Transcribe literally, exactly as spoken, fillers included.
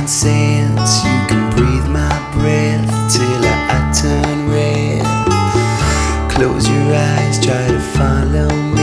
sense. You can breathe my breath till I, I turn red. Close your eyes, try to follow me.